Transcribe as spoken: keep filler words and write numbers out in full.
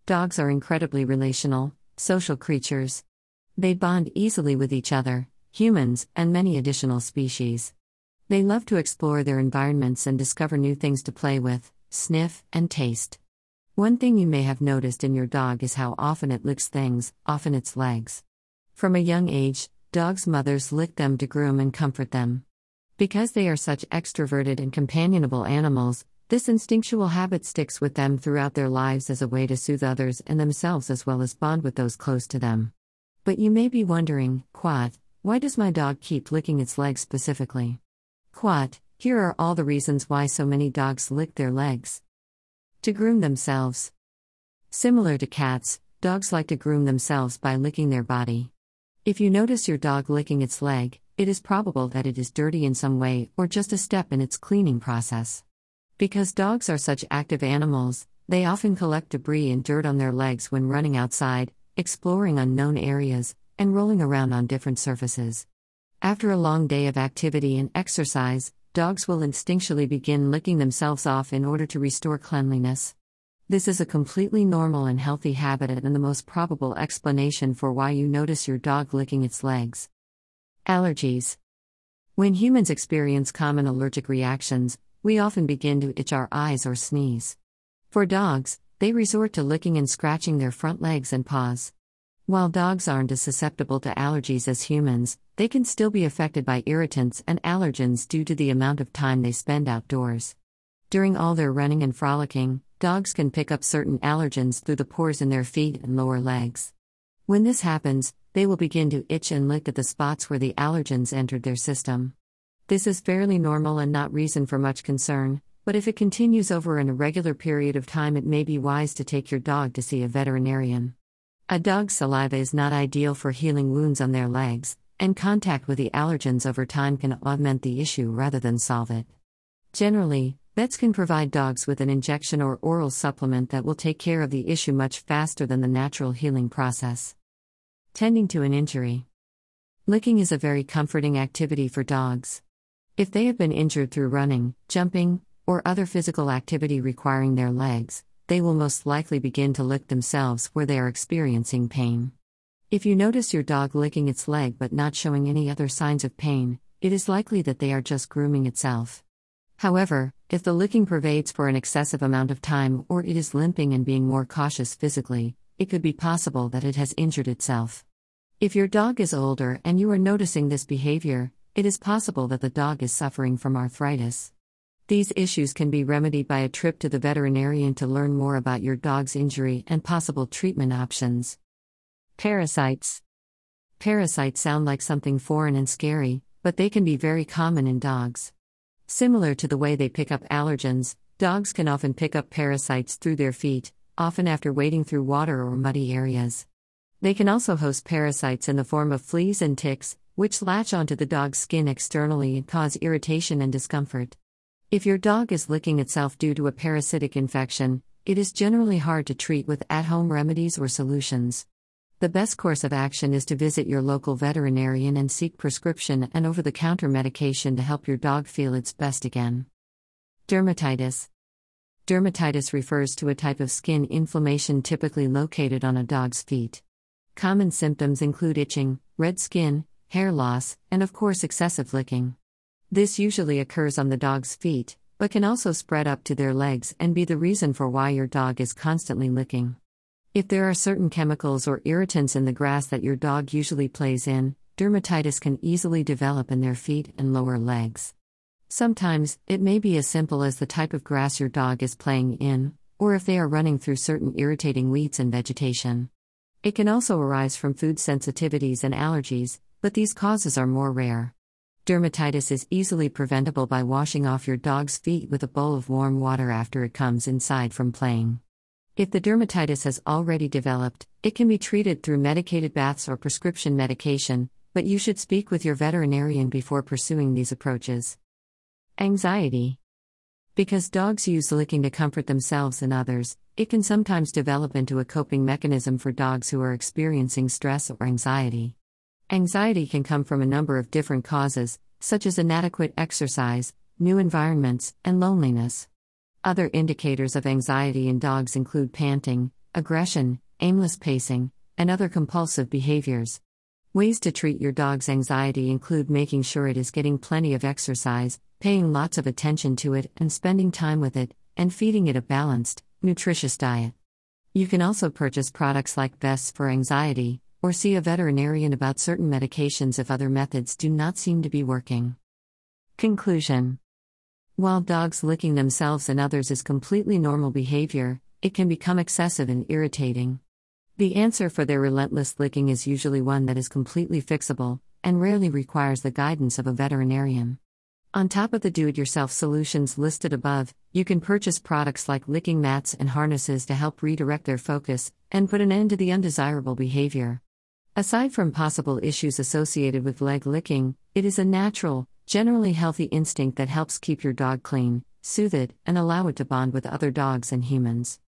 Dogs are incredibly relational, social creatures. They bond easily with each other, humans, and many additional species. They love to explore their environments and discover new things to play with, sniff, and taste. One thing you may have noticed in your dog is how often it licks things, often its legs. From a young age, dogs' mothers lick them to groom and comfort them. Because they are such extroverted and companionable animals, this instinctual habit sticks with them throughout their lives as a way to soothe others and themselves as well as bond with those close to them. But you may be wondering, Quat, why does my dog keep licking its legs specifically? Quat, here are all the reasons why so many dogs lick their legs. To groom themselves. Similar to cats, dogs like to groom themselves by licking their body. If you notice your dog licking its leg, it is probable that it is dirty in some way or just a step in its cleaning process. Because dogs are such active animals, they often collect debris and dirt on their legs when running outside, exploring unknown areas, and rolling around on different surfaces. After a long day of activity and exercise, dogs will instinctually begin licking themselves off in order to restore cleanliness. This is a completely normal and healthy habit and the most probable explanation for why you notice your dog licking its legs. Allergies. When humans experience common allergic reactions, we often begin to itch our eyes or sneeze. For dogs, they resort to licking and scratching their front legs and paws. While dogs aren't as susceptible to allergies as humans, they can still be affected by irritants and allergens due to the amount of time they spend outdoors. During all their running and frolicking, dogs can pick up certain allergens through the pores in their feet and lower legs. When this happens, they will begin to itch and lick at the spots where the allergens entered their system. This is fairly normal and not reason for much concern, but if it continues over an irregular period of time, it may be wise to take your dog to see a veterinarian. A dog's saliva is not ideal for healing wounds on their legs, and contact with the allergens over time can augment the issue rather than solve it. Generally, vets can provide dogs with an injection or oral supplement that will take care of the issue much faster than the natural healing process. Tending to an injury. Licking is a very comforting activity for dogs. If they have been injured through running, jumping, or other physical activity requiring their legs, they will most likely begin to lick themselves where they are experiencing pain. If you notice your dog licking its leg but not showing any other signs of pain, it is likely that they are just grooming itself. However, if the licking pervades for an excessive amount of time or it is limping and being more cautious physically, it could be possible that it has injured itself. If your dog is older and you are noticing this behavior, it is possible that the dog is suffering from arthritis. These issues can be remedied by a trip to the veterinarian to learn more about your dog's injury and possible treatment options. Parasites. Parasites sound like something foreign and scary, but they can be very common in dogs. Similar to the way they pick up allergens, dogs can often pick up parasites through their feet, often after wading through water or muddy areas. They can also host parasites in the form of fleas and ticks, which latch onto the dog's skin externally and cause irritation and discomfort. If your dog is licking itself due to a parasitic infection, it is generally hard to treat with at-home remedies or solutions. The best course of action is to visit your local veterinarian and seek prescription and over-the-counter medication to help your dog feel its best again. Dermatitis. Dermatitis refers to a type of skin inflammation typically located on a dog's feet. Common symptoms include itching, red skin, hair loss, and of course excessive licking. This usually occurs on the dog's feet, but can also spread up to their legs and be the reason for why your dog is constantly licking. If there are certain chemicals or irritants in the grass that your dog usually plays in, dermatitis can easily develop in their feet and lower legs. Sometimes, it may be as simple as the type of grass your dog is playing in, or if they are running through certain irritating weeds and vegetation. It can also arise from food sensitivities and allergies, but these causes are more rare. Dermatitis is easily preventable by washing off your dog's feet with a bowl of warm water after it comes inside from playing. If the dermatitis has already developed, it can be treated through medicated baths or prescription medication, but you should speak with your veterinarian before pursuing these approaches. Anxiety. Because dogs use licking to comfort themselves and others, it can sometimes develop into a coping mechanism for dogs who are experiencing stress or anxiety. Anxiety can come from a number of different causes, such as inadequate exercise, new environments, and loneliness. Other indicators of anxiety in dogs include panting, aggression, aimless pacing, and other compulsive behaviors. Ways to treat your dog's anxiety include making sure it is getting plenty of exercise, paying lots of attention to it and spending time with it, and feeding it a balanced, nutritious diet. You can also purchase products like vests for anxiety, or see a veterinarian about certain medications if other methods do not seem to be working. Conclusion: while dogs licking themselves and others is completely normal behavior, it can become excessive and irritating. The answer for their relentless licking is usually one that is completely fixable, and rarely requires the guidance of a veterinarian. On top of the do-it-yourself solutions listed above, you can purchase products like licking mats and harnesses to help redirect their focus and put an end to the undesirable behavior. Aside from possible issues associated with leg licking, it is a natural, generally healthy instinct that helps keep your dog clean, soothe it, and allow it to bond with other dogs and humans.